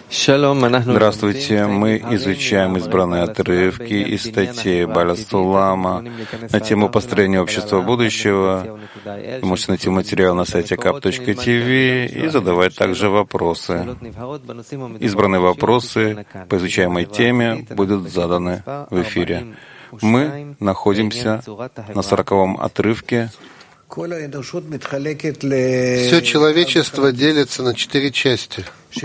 Здравствуйте, мы изучаем избранные отрывки из статей Бааля Сулама на тему построения общества будущего. Вы можете найти материал на сайте kap.tv и задавать также вопросы. Избранные вопросы по изучаемой теме будут заданы в эфире. Мы находимся на 40-м отрывке. Все человечество делится на 4 части.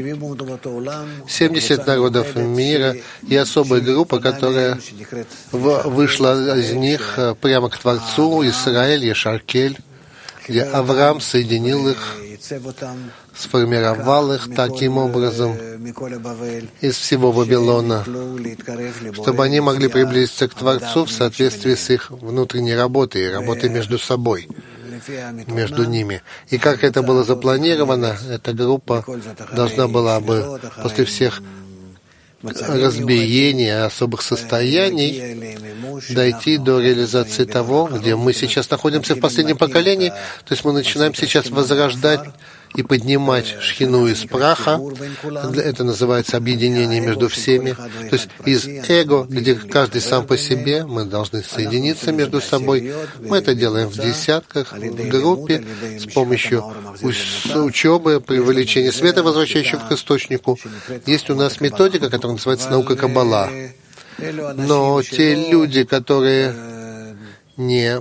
70 народов мира и особая группа, которая вышла из них прямо к Творцу, Израиль, Ешаркель, где Авраам соединил их, сформировал их таким образом из всего Вавилона, чтобы они могли приблизиться к Творцу в соответствии с их внутренней работой и работой между собой, между ними. И как это было запланировано, эта группа должна была бы после всех разбиений, особых состояний дойти до реализации того, где мы сейчас находимся в последнем поколении. То есть мы начинаем сейчас возрождать и поднимать шхину из праха. Это называется объединение между всеми. То есть из эго, где каждый сам по себе, мы должны соединиться между собой. Мы это делаем в десятках, в группе, с помощью учебы, привлечения света, возвращающего к источнику. Есть у нас методика, которая называется наука Каббала. Но те люди, которые не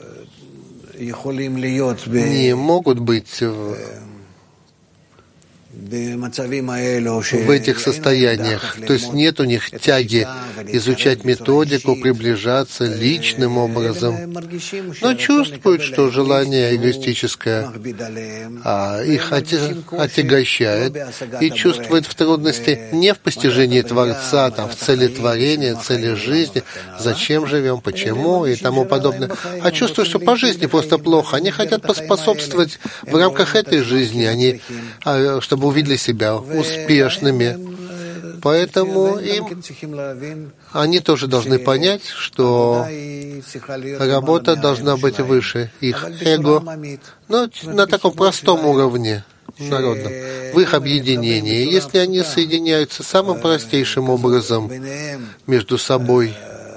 могут быть в этих состояниях, то есть нет у них тяги изучать методику, приближаться личным образом, но чувствуют, что желание эгоистическое их отягощает, и чувствуют в трудности не в постижении Творца, в цели творения, цели жизни, зачем живем, почему и тому подобное, а чувствуют, что по жизни просто плохо. Они хотят поспособствовать в рамках этой жизни, чтобы увидели себя успешными. Поэтому они тоже должны понять, что работа должна быть выше их эго, но на таком простом уровне народном, в их объединении. Если они соединяются самым простейшим образом между собой,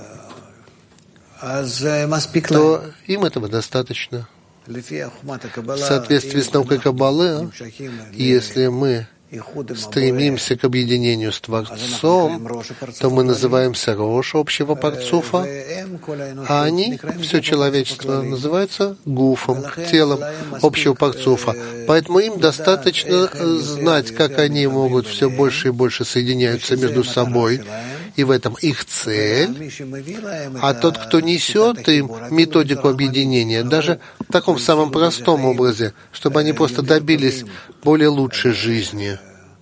то им этого достаточно. В соответствии с наукой Каббалы, если мы стремимся к объединению с Творцом, то мы называемся Рош общего Парцуфа, а они, все человечество, называется Гуфом, телом общего Парцуфа. Поэтому им достаточно знать, как они могут все больше и больше соединяются между собой, и в этом их цель. А тот, кто несет им методику объединения, даже в таком самом простом образе, чтобы они просто добились более лучшей жизни.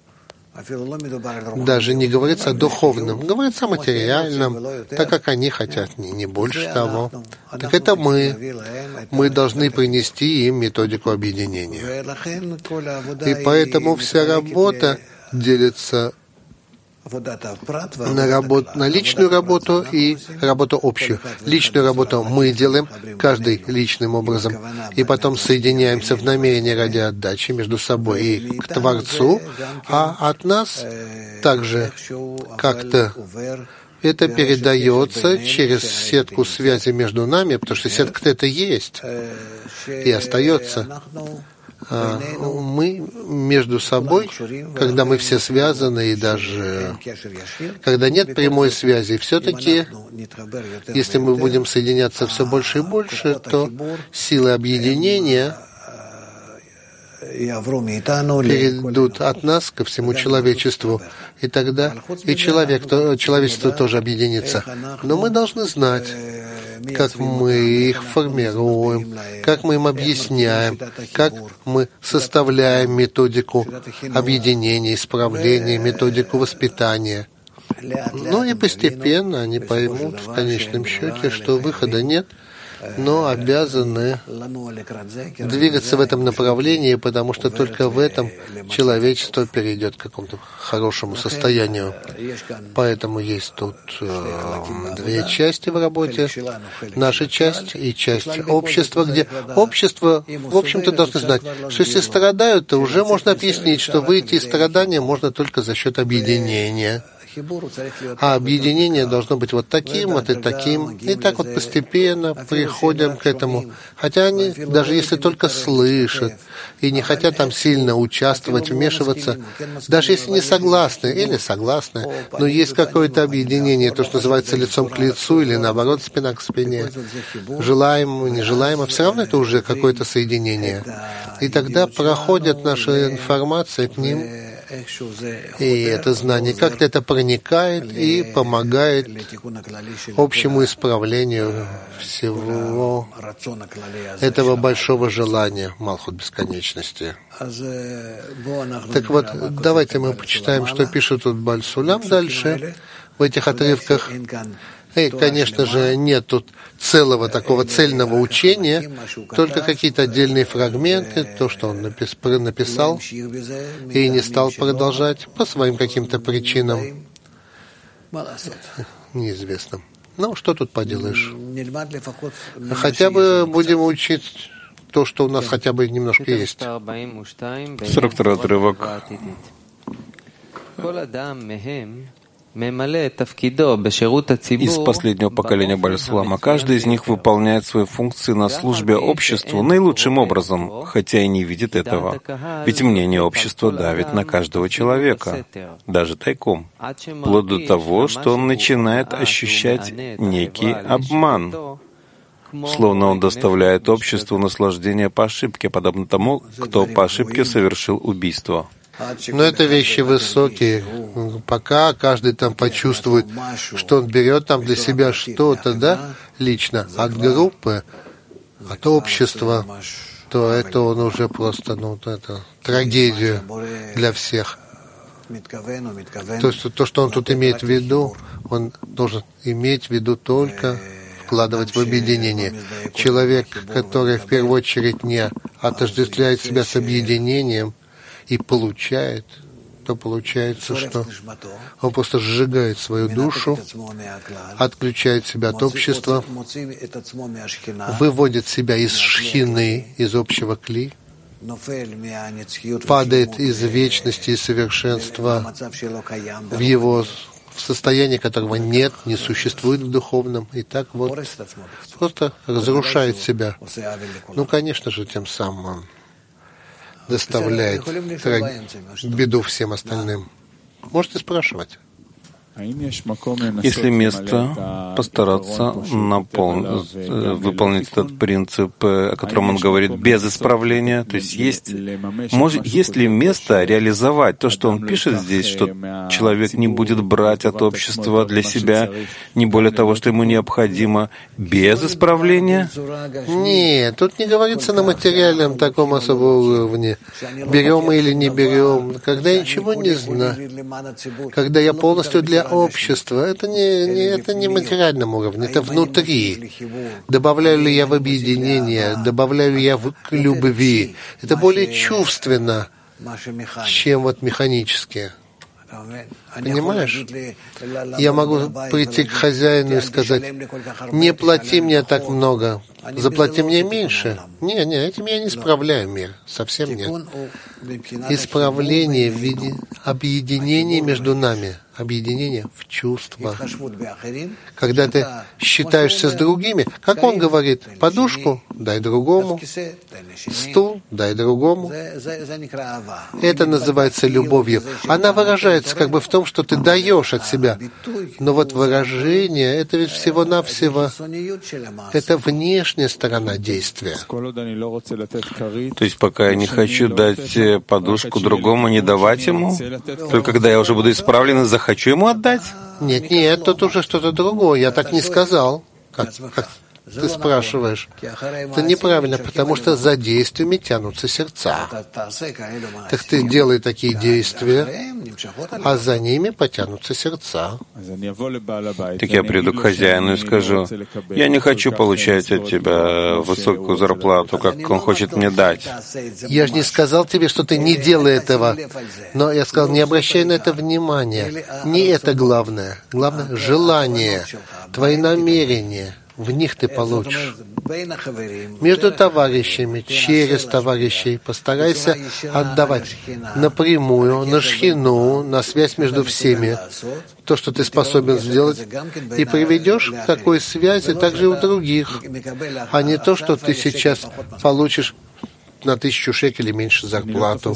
Даже не говорится о духовном, говорится о материальном, так как они хотят, не больше того. Так это мы должны принести им методику объединения. И поэтому вся работа делится на личную работу и работу общую. Личную работу мы делаем, каждый личным образом, и потом соединяемся в намерении ради отдачи между собой и к Творцу, а от нас также как-то это передается через сетку связи между нами, потому что сетка-то это есть и остается. Мы между собой, когда мы все связаны, и даже когда нет прямой связи, все-таки, если мы будем соединяться все больше и больше, то силы объединения перейдут от нас ко всему человечеству, и тогда и человечество тоже объединится. Но мы должны знать, как мы их формируем, как мы им объясняем, как мы составляем методику объединения, исправления, методику воспитания. Ну и постепенно они поймут в конечном счете, что выхода нет, но обязаны двигаться в этом направлении, потому что только в этом человечество перейдет к какому-то хорошему состоянию. Поэтому есть тут две части в работе. Наша часть и часть общества, где общество, в общем-то, должно знать, что если страдают, то уже можно объяснить, что выйти из страдания можно только за счет объединения. А объединение должно быть вот таким, вот и таким. И так вот постепенно приходим к этому. Хотя они, даже если только слышат и не хотят там сильно участвовать, вмешиваться, даже если не согласны или согласны, но есть какое-то объединение, то, что называется лицом к лицу или наоборот спина к спине, желаемо, нежелаемо, все равно это уже какое-то соединение. И тогда проходит наша информация к ним, и это знание как-то это проникает и помогает общему исправлению всего этого большого желания, Малхут бесконечности. Так вот, давайте мы почитаем, что пишет тут Бааль Сулам дальше, в этих отрывках. И, конечно же, нет тут целого такого цельного учения, только какие-то отдельные фрагменты, то, что он написал, и не стал продолжать по своим каким-то причинам, неизвестным. Ну, что тут поделаешь? Хотя бы будем учить то, что у нас хотя бы немножко есть. 42-й отрывок. Из последнего поколения Бааль Сулама каждый из них выполняет свои функции на службе обществу наилучшим образом, хотя и не видит этого. Ведь мнение общества давит на каждого человека, даже тайком, вплоть до того, что он начинает ощущать некий обман, словно он доставляет обществу наслаждение по ошибке, подобно тому, кто по ошибке совершил убийство. Но это вещи высокие. Пока каждый там почувствует, что он берет там для себя что-то, да, лично, от группы, от общества, то это он уже просто, это трагедия для всех. То, что он тут имеет в виду, он должен иметь в виду только вкладывать в объединение. Человек, который в первую очередь не отождествляет себя с объединением, и получает, то получается, что он просто сжигает свою душу, отключает себя от общества, выводит себя из шхины, из общего кли, падает из вечности и совершенства в его состояние, которого нет, не существует в духовном, и так вот просто разрушает себя. Ну, конечно же, тем самым он доставляет беду всем остальным. Можете спрашивать. Есть ли место постараться выполнить этот принцип, о котором он говорит, без исправления? То есть есть ли место реализовать то, что он пишет здесь, что человек не будет брать от общества для себя не более того, что ему необходимо, без исправления? Нет, тут не говорится на материальном таком особом уровне. Берем мы или не берем. Когда я ничего не знаю, когда я полностью для общества, это не материальном уровне, это внутри. Добавляю ли я в объединение, добавляю ли я в любви. Это более чувственно, чем вот механически. Понимаешь? Я могу прийти к хозяину и сказать: не плати мне так много, заплати мне меньше. Не, этим я не исправляю мир, совсем нет. Исправление в виде объединения между нами, объединение в чувствах. Когда ты считаешься с другими, как он говорит, подушку дай другому, стул дай другому. Это называется любовью. Она выражается как бы в том, что ты даешь от себя. Но вот выражение, это ведь всего-навсего, это внешняя сторона действия. То есть пока я не хочу дать подушку другому, не давать ему, только когда я уже буду исправлен и захочу ему отдать? Нет, тут уже что-то другое. Я так не сказал. ты спрашиваешь. Это неправильно, потому что за действиями тянутся сердца. Так ты делай такие действия, а за ними потянутся сердца. Так я приду к хозяину и скажу: я не хочу получать от тебя высокую зарплату, как он хочет мне дать. Я же не сказал тебе, что ты не делай этого. Но я сказал, не обращай на это внимания. Не это главное. Главное — желание, твои намерения. В них ты получишь. Между товарищами, через товарищей постарайся отдавать напрямую, на шхину, на связь между всеми, то, что ты способен сделать, и приведешь к такой связи также и у других, а не то, что ты сейчас получишь на 1000 шекелей меньше зарплату.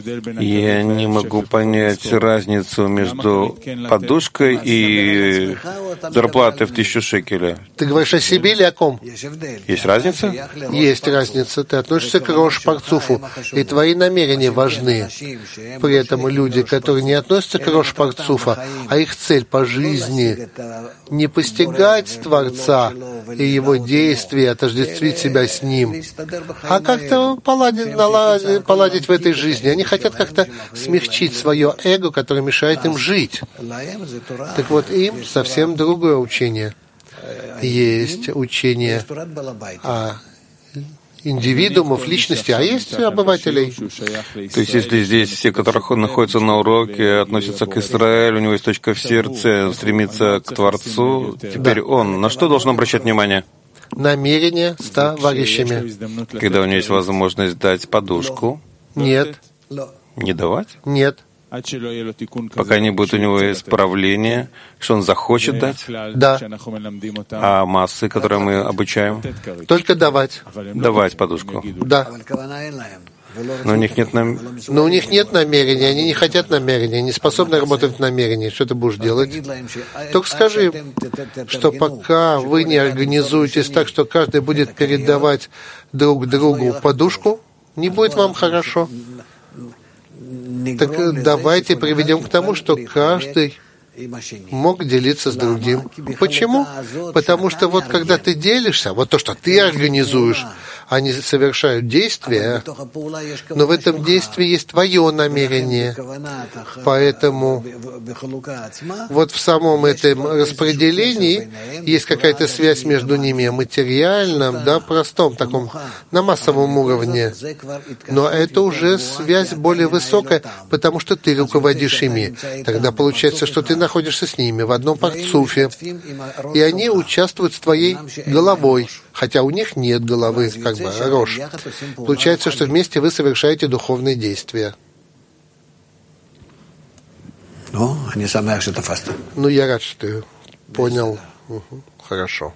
Я не могу понять разницу между подушкой и зарплатой в 1000 шекелей. Ты говоришь о себе или о ком? Есть разница? Есть разница. Ты относишься к Рош Парцуфу, и твои намерения важны. При этом люди, которые не относятся к Рош Парцуфа, а их цель по жизни — не постигать Творца и его действия, отождествить себя с Ним, а как-то поладить в этой жизни. Они хотят как-то смягчить свое эго, которое мешает им жить. Так вот, им совсем другое учение. Есть учение о индивидуумов, личности, а есть обывателей. То есть, если здесь все, которые находятся на уроке, относятся к Израилю, у него есть точка в сердце, стремится к Творцу, теперь он на что должен обращать внимание? Намерение с товарищами. Когда у него есть возможность дать подушку? Нет. Не давать? Нет. Пока не будет у него исправления, что он захочет дать? Да. А массы, которые мы обучаем? Только давать. Давать подушку. Да. Но у них нет намерения, они не хотят намерения, не способны работать в намерении. Что ты будешь делать? Только скажи им, что пока вы не организуетесь так, что каждый будет передавать друг другу подушку, не будет вам хорошо. Так давайте приведем к тому, что каждый мог делиться с другим. Почему? Потому что вот когда ты делишься, вот то, что ты организуешь, они совершают действия, но в этом действии есть твое намерение. Поэтому вот в самом этом распределении есть какая-то связь между ними, материальном, да, простом, таком, на массовом уровне. Но это уже связь более высокая, потому что ты руководишь ими. Тогда получается, что ты находишься с ними в одном парцуфе, и они участвуют с твоей головой, хотя у них нет головы, как бы Рош. Получается, что вместе вы совершаете духовные действия. Ну, я рад, что ты понял. Хорошо.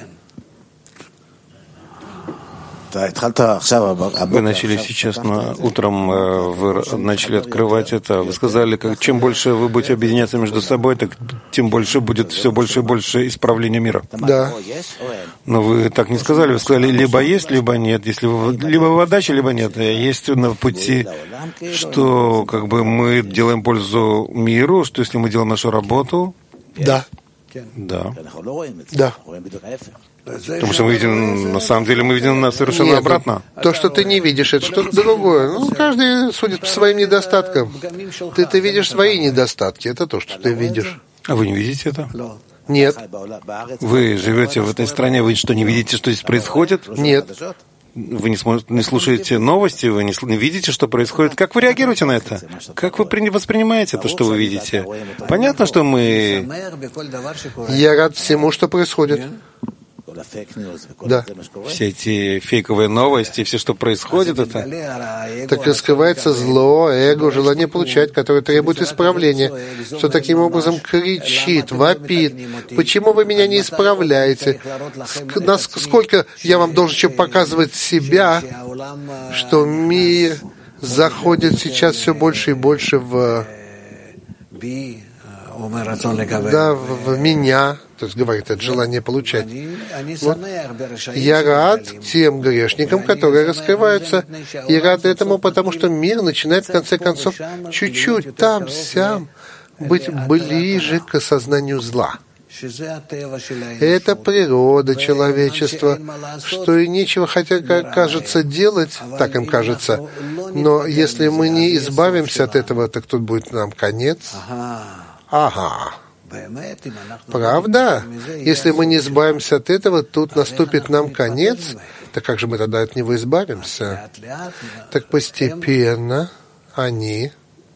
Вы начали сейчас утром, вы начали открывать это. Вы сказали, чем больше вы будете объединяться между собой, так тем больше будет все больше и больше исправления мира. Да. Но вы так не сказали. Вы сказали, либо есть, либо нет. Если либо в отдаче, либо нет. Есть на пути, что как бы мы делаем пользу миру, что если мы делаем нашу работу. Да. Да. Да. Потому что мы видим, на самом деле, мы видим совершенно обратно. То, что ты не видишь, это что-то другое. Ну, каждый судит по своим недостаткам. Ты видишь свои недостатки, это то, что ты видишь. А вы не видите это? Нет. Вы живете в этой стране, вы что, не видите, что здесь происходит? Нет. Вы не слушаете новости, вы не видите, что происходит. Как вы реагируете на это? Как вы воспринимаете то, что вы видите? Понятно, что мы... Я рад всему, что происходит. Да. Все эти фейковые новости, все, что происходит, это... Так раскрывается зло, эго, желание получать, которое требует исправления, что таким образом кричит, вопит. Почему вы меня не исправляете? Насколько я вам должен еще показывать себя, что мир заходит сейчас все больше и больше в меня, то есть говорит, это желание получать. Вот. Я рад тем грешникам, которые раскрываются, и рад этому, потому что мир начинает, в конце концов, чуть-чуть там-сям быть ближе к осознанию зла. Это природа человечества, что и нечего, хотя, как кажется, делать, так им кажется. Но если мы не избавимся от этого, так тут будет нам конец. Ага. Правда? Если мы не избавимся от этого, тут наступит нам конец. Так как же мы тогда от него избавимся? Так постепенно они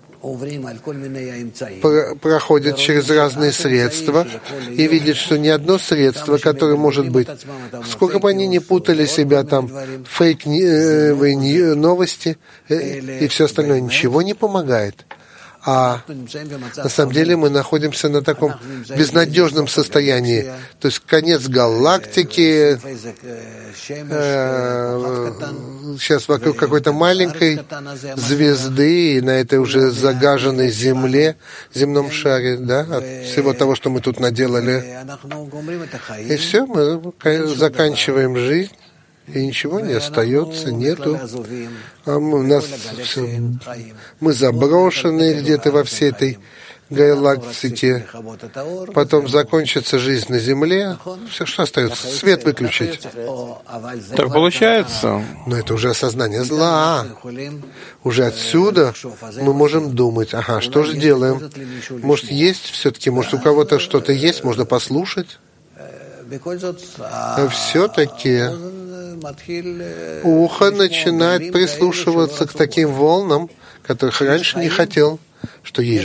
проходят через разные средства и видят, что ни одно средство, которое может быть, сколько бы они ни путали себя там, фейк-новости и все остальное, ничего не помогает. А на самом деле мы находимся на таком безнадежном состоянии. То есть конец галактики, сейчас вокруг какой-то маленькой звезды, и на этой уже загаженной земном шаре, да, от всего того, что мы тут наделали. И все, мы заканчиваем жизнь. И ничего не остается, нету. Мы заброшены где-то во всей этой галактике. Потом закончится жизнь на Земле. Все, что остается? Свет выключить. Так получается. Но это уже осознание зла. Уже отсюда мы можем думать, ага, что же делаем? Может, есть все-таки, может, у кого-то что-то есть, можно послушать? А все-таки ухо начинает прислушиваться к таким волнам, которых раньше не хотел, что есть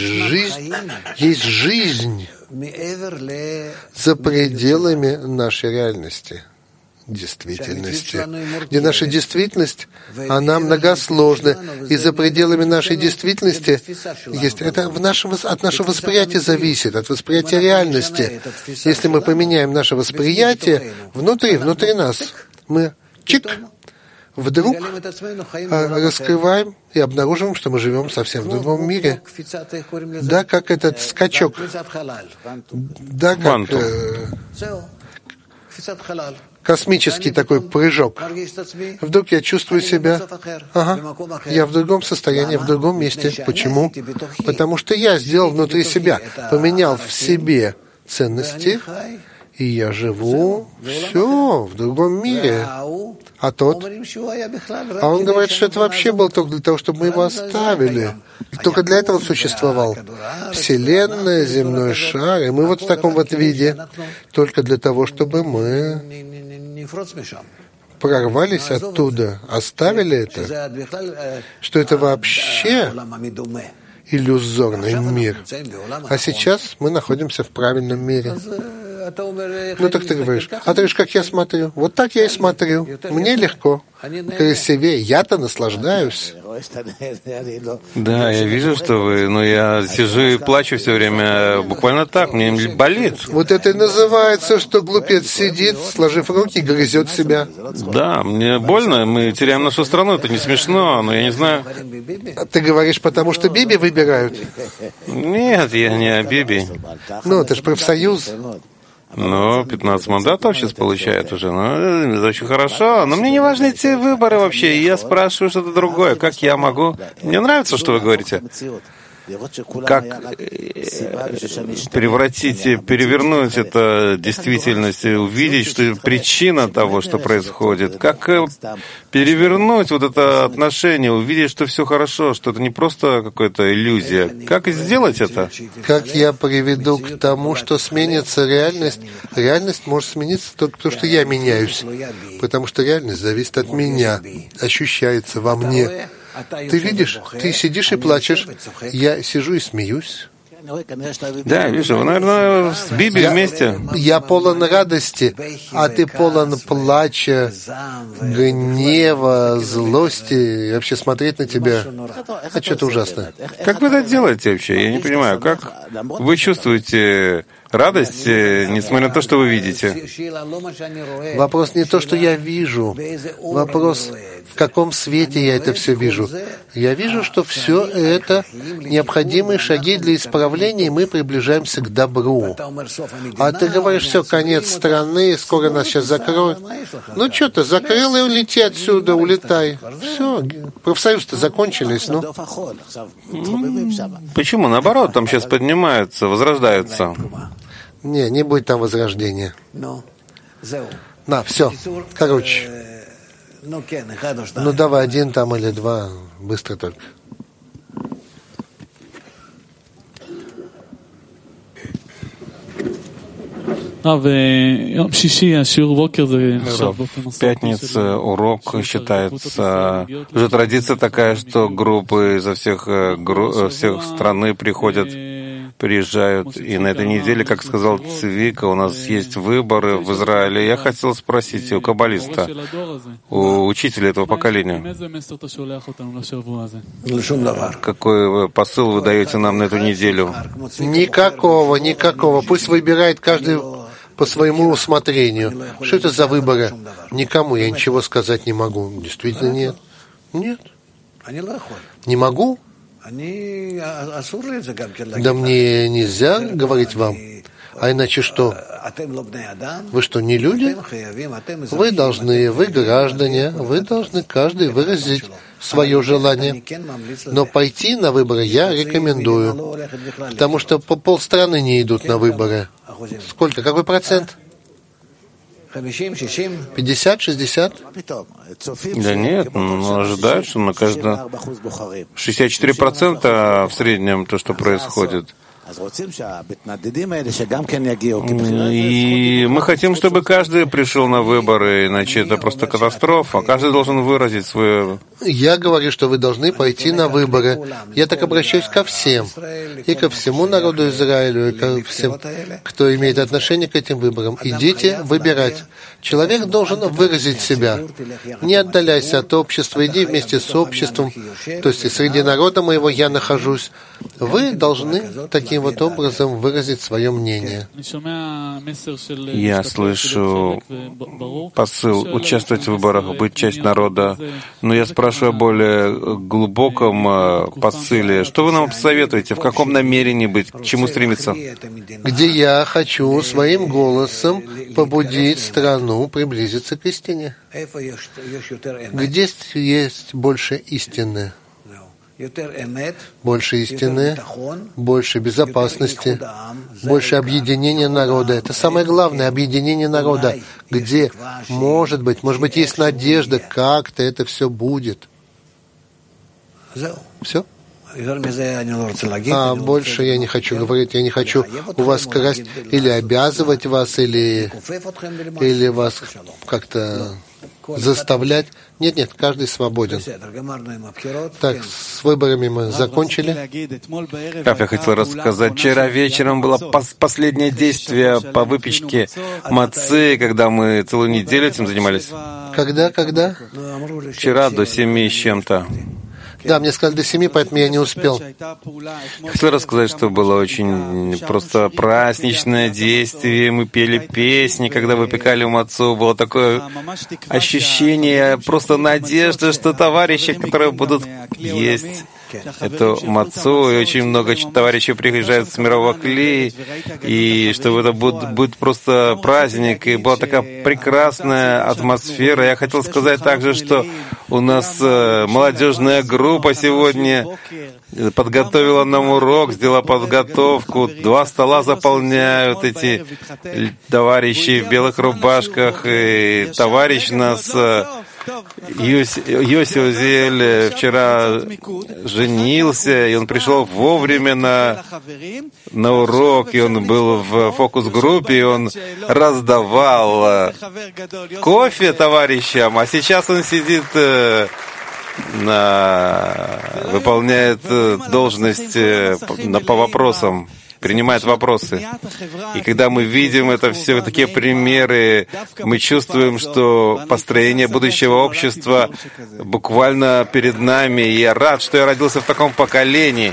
жизнь за пределами нашей реальности, действительности, где наша действительность, она многосложна, и за пределами нашей действительности есть. Это от нашего восприятия зависит, от восприятия реальности. Если мы поменяем наше восприятие внутри нас, мы вдруг раскрываем и обнаруживаем, что мы живем совсем в другом мире. Да, как этот скачок. Да, как космический такой прыжок. Вдруг я чувствую себя, я в другом состоянии, в другом месте. Почему? Потому что я сделал внутри себя, поменял в себе ценности, и я живу все в другом мире. А он говорит, что это вообще было только для того, чтобы мы его оставили. И только для этого он существовал. Вселенная, земной шар, и мы вот в таком вот виде, только для того, чтобы мы прорвались оттуда, оставили это, что это вообще иллюзорный мир. А сейчас мы находимся в правильном мире. Ну так ты говоришь, а ты говоришь, как я смотрю? Вот так я и смотрю. Мне легко, красивее. Я-то наслаждаюсь. Да, я вижу, что вы, но я сижу и плачу все время. Буквально так, мне болит. Вот это и называется, что глупец сидит, сложив руки, грызет себя. Да, мне больно, мы теряем нашу страну, это не смешно, но я не знаю. Ты говоришь, потому что Биби выбирают? Нет, я не о Биби. Ну, это же профсоюз. Ну, 15 мандатов сейчас получает уже. Ну, это очень хорошо. Но мне не важны эти выборы вообще. Я спрашиваю что-то другое. Как я могу? Мне нравится, что вы говорите. Как перевернуть это действительность, увидеть, что причина того, что происходит. Как перевернуть вот это отношение, увидеть, что все хорошо, что это не просто какая-то иллюзия. Как сделать это? Как я приведу к тому, что сменится реальность? Реальность может смениться только потому, что я меняюсь. Потому что реальность зависит от меня, ощущается во мне. Ты видишь, ты сидишь и плачешь. Я сижу и смеюсь. Да, вижу, вы, наверное, с Биби вместе. Я полон радости, а ты полон плача, гнева, злости. И вообще смотреть на тебя, что-то ужасное. Как вы это делаете вообще? Я не понимаю, как вы чувствуете радость, несмотря на то, что вы видите? Вопрос не то, что я вижу. Вопрос, в каком свете я это все вижу. Я вижу, что все это необходимые шаги для исправления, и мы приближаемся к добру. А ты говоришь, все, конец страны, скоро нас сейчас закроют. Ну что ты, закрыл и улети отсюда, улетай. Все, профсоюз-то закончились, ну. Почему? Наоборот, там сейчас поднимаются, возрождаются. Не будет там возрождения. На, все. Короче. Ну давай, один там или два. Быстро только. В пятницу урок считается уже традиция такая, что группы изо всех страны приезжают. И на этой неделе, как сказал Цвика, у нас есть выборы в Израиле. Я хотел спросить у каббалиста, у учителя этого поколения, какой посыл вы даете нам на эту неделю? Никакого. Пусть выбирает каждый по своему усмотрению. Что это за выборы? Никому я ничего сказать не могу. Действительно нет. Нет. Не могу. Да мне нельзя говорить вам. А иначе что? Вы что, не люди? Вы граждане, вы должны каждый выразить свое желание. Но пойти на выборы я рекомендую, потому что полстраны не идут на выборы. Сколько? Какой процент? 50, 60? Да нет, ожидают, что на каждого 64% в среднем то, что происходит. И мы хотим, чтобы каждый пришел на выборы, иначе это просто катастрофа. Каждый должен выразить свое... Я говорю, что вы должны пойти на выборы. Я так обращаюсь ко всем. И ко всему народу Израилю, и ко всем, кто имеет отношение к этим выборам. Идите выбирать. Человек должен выразить себя. Не отдаляйся от общества, иди вместе с обществом. То есть и среди народа моего я нахожусь. Вы должны таким вот образом выразить свое мнение. Я слышу посыл участвовать в выборах, быть частью народа. Но я спрашиваю о более глубоком посыле. Что вы нам посоветуете? В каком намерении быть? К чему стремиться? Где я хочу своим голосом побудить страну приблизиться к истине. Где есть больше истины? Больше истины, больше безопасности, больше объединения народа. Это самое главное, объединение народа, где, может быть, есть надежда, как-то это все будет. Все? Больше я не хочу говорить, я не хочу у вас красть или обязывать вас, или вас как-то заставлять. Нет, каждый свободен. Так, с выборами мы закончили. Как я хотел рассказать, вчера вечером было последнее действие по выпечке мацы, когда мы целую неделю этим занимались. Когда? Вчера до 7 с чем-то. Да, мне сказали до 7, поэтому я не успел. Хотел рассказать, что было очень просто праздничное действие. Мы пели песни, когда выпекали мацу. Было такое ощущение, просто надежда, что товарищи, которые будут есть эту мацу, и очень много товарищей приезжают с мирового клея, и что это будет просто праздник, и была такая прекрасная атмосфера. Я хотел сказать также, что у нас молодежная группа сегодня подготовила нам урок, сделала подготовку. 2 стола заполняют эти товарищи в белых рубашках, и товарищ нас... Йоси Узель вчера женился, и он пришел вовремя на урок, и он был в фокус-группе, и он раздавал кофе товарищам, а сейчас он сидит, выполняет должность по вопросам, принимает вопросы. И когда мы видим это все, такие примеры, мы чувствуем, что построение будущего общества буквально перед нами. И я рад, что я родился в таком поколении.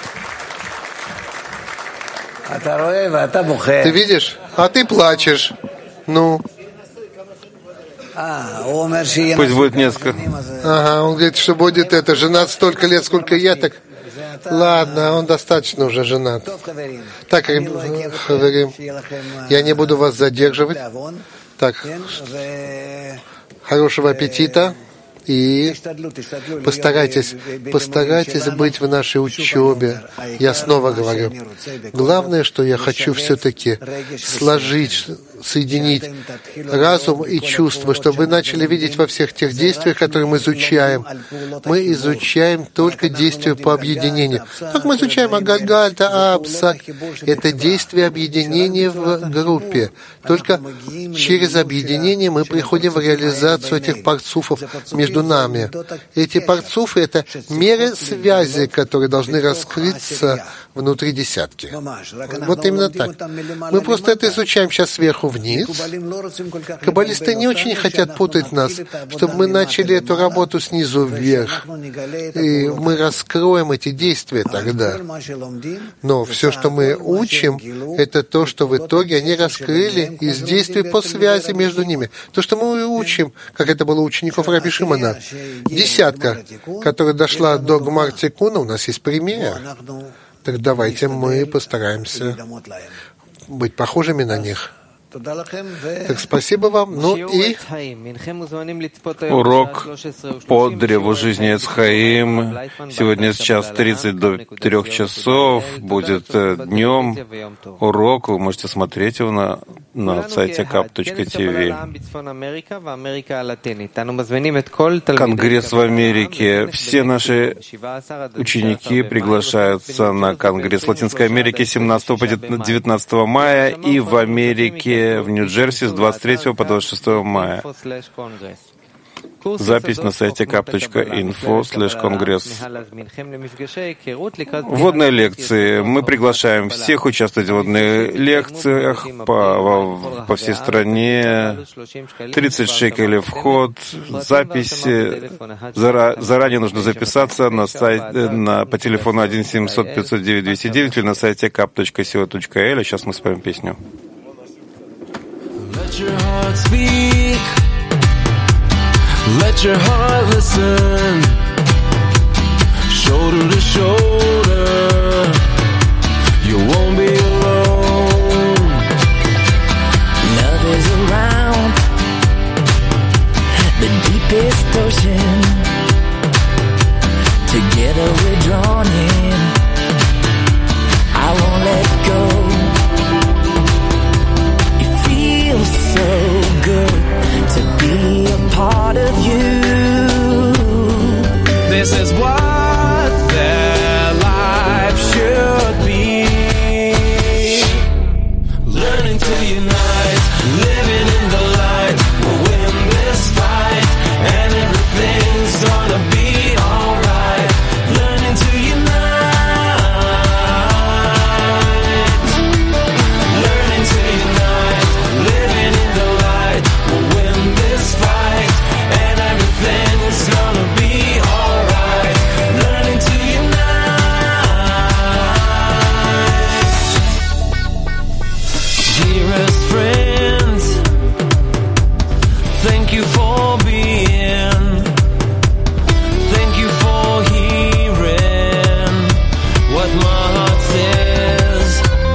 Ты видишь? А ты плачешь. Ну. Пусть будет несколько. Ага, он говорит, что будет это. Женат столько лет, сколько я, так... Ладно, он достаточно уже женат. Так, хаверим, я не буду вас задерживать. Так, хорошего аппетита. И постарайтесь быть в нашей учебе. Я снова говорю, главное, что я хочу все-таки соединить разум и чувства, чтобы вы начали видеть во всех тех действиях, которые мы изучаем. Мы изучаем только действия по объединению. Как мы изучаем Агагальта, Апсак, это действие объединения в группе. Только через объединение мы приходим в реализацию этих парцуфов между нами. Эти парцуфы — это меры связи, которые должны раскрыться внутри десятки. Вот именно так. Мы просто это изучаем сейчас сверху вниз. Каббалисты не очень хотят путать нас, чтобы мы начали эту работу снизу вверх. И мы раскроем эти действия тогда. Но все, что мы учим, это то, что в итоге они раскрыли из действий по связи между ними. То, что мы учим, как это было у учеников Раби Шимона. Десятка, которая дошла до Гмар Тикуна, у нас есть пример. Так давайте мы постараемся быть похожими на них. Так спасибо вам. Ну и урок по древу жизни Эц Хаим сегодня с 1:30 до 3 часов будет днем. Урок вы можете смотреть его на сайте kap.tv. Конгресс в Америке. Все наши ученики приглашаются на Конгресс в Латинской Америке 17 по 19 мая и в Америке в Нью-Джерси с 23 по 26 мая. Запись на сайте kap.info/конгресс. Вводные лекции. Мы приглашаем всех участвовать в вводных лекциях по всей стране. 30 шекелей вход. Записи. Заранее нужно записаться по телефону 1-700-509-209 или на сайте kap.co.il. А сейчас мы споем песню. Let your heart speak. Let your heart listen. Shoulder to shoulder, you won't be alone. Love is around the deepest ocean. Together we're drawn in. I won't let go. So good to be a part of you. This is what their life should be. Learning to unite, living in the light. We'll win this fight, and everything's gonna be alright. Learning to unite, learning to unite. Living in the light, we'll win this fight, and everything's gonna be alright. Learning to unite. Dearest friends, thank you for being. Thank you for hearing what my heart says.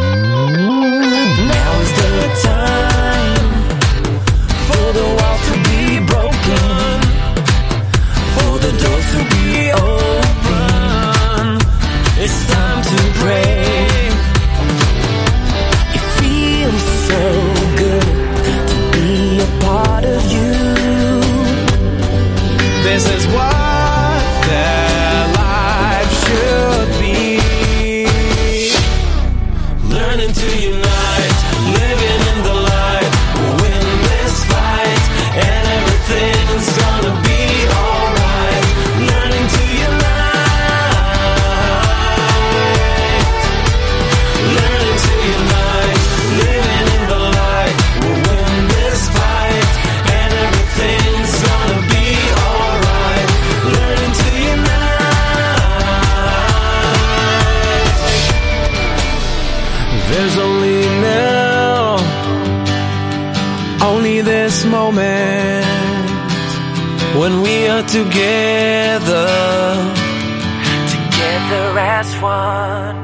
Now is the time for the walls to be broken, for the doors to be open. It's time to pray. It feels so good to be a part of you. This is what their life should be. Learning to unite, living in the light. We'll win this fight, and everything's gonna be alright. Learning to unite, learning to unite, living in the light. We'll win this fight, and everything's gonna be alright. Learning to unite. There's only now, only this moment, when we are together as one.